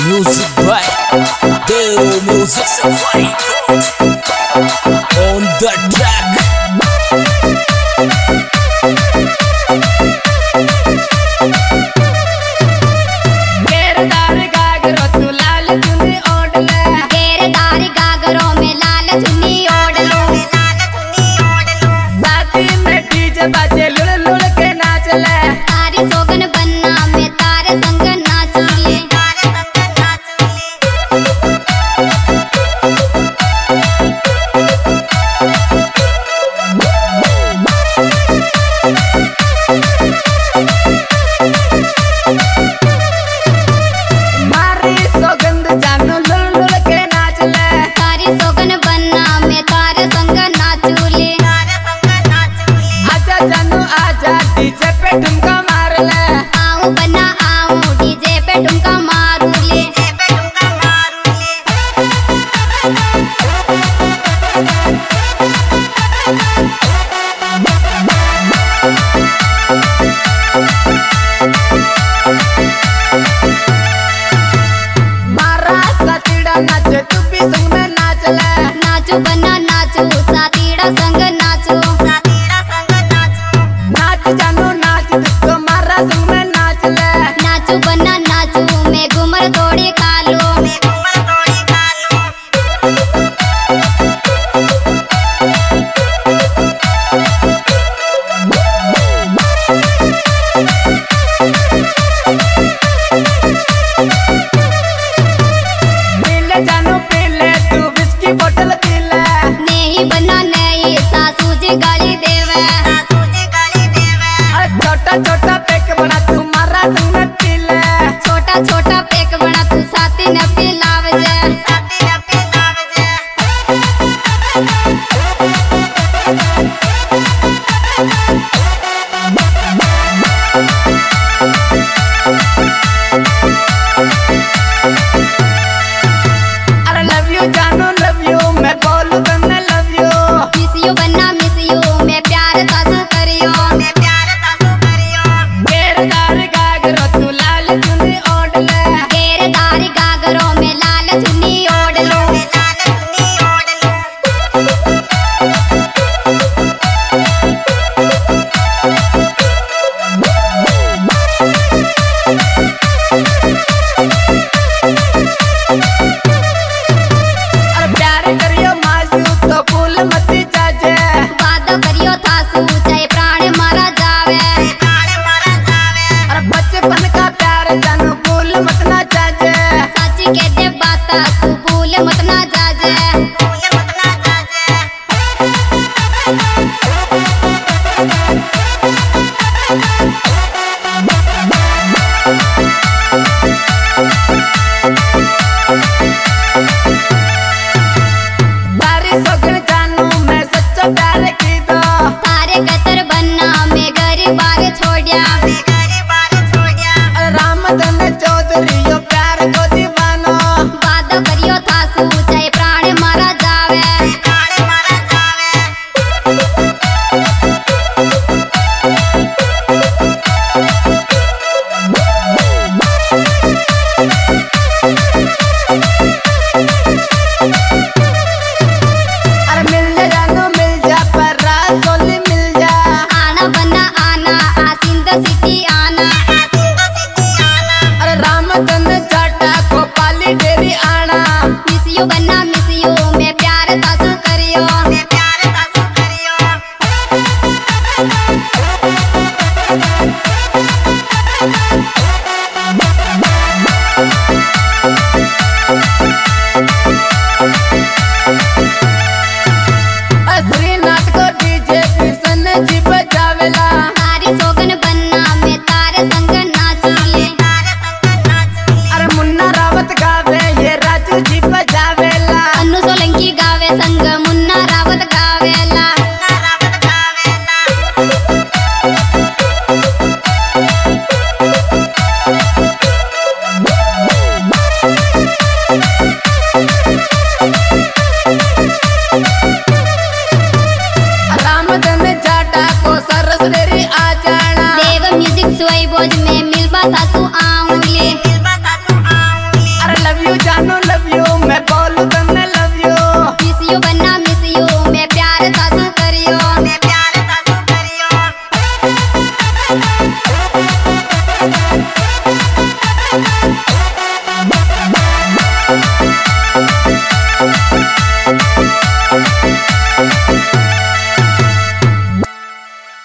Music by Deo Music Safari on the track. घेरदार गागरो तू लाल चुन्नी ओढ़ ले, घेरदार गागरों में लाल चुन्नी ओढ़ लो, साथी में डीजे बाजे लुड़ लुड़ के नाच ले, तारी सोगन बनना में तारे संग नाच ले। मारी सौगंध जानू लुड़ लुड़ के नाच ले, तारी सोगन बनना में तारे संग नाच ले। आजा जानू आजा डीजे पे ठुमका मार ले, आऊं बना आऊं डीजे पे ठुमका मारू ले। मारा सतीड़ा नाचे तू भी संग में नाच ले, नाचू बना नाचू साथीड़ा संग नाचू, नाच जानू नाच जिसको मारा संग में नाच ले, नाचू बना नाचू मैं घूमर दौड़ी खा लो। पीले जानू पीले तू विस्की बोतल पी ले, नहीं बना नहीं सासू जी गाली देवे, अरे छोटा छोटा पैक बना तू मारा संग में पी ले, छोटा छोटा पैक बना तू साथी न पिलाव जे। अरे लव यू जानू लव यू मैं बोलूं तो मैं लव यू, मिस यू बना मिस यू मैं प्यार तासु करियो, घेरदार गागरो तू लाल चुन्नी ओढ़ ले, घेरदार गागरों में लाल चुन्नी ओढ़ लो। अरे प्यार करियो मासू तो भूल मत जाजे, वादा करियो थासू चाहे प्राण मारा जावे, अरे बचपन का प्यार जानू भूल मत ना जाजे, साची कहते बाता तू भूल मत ना जाजे।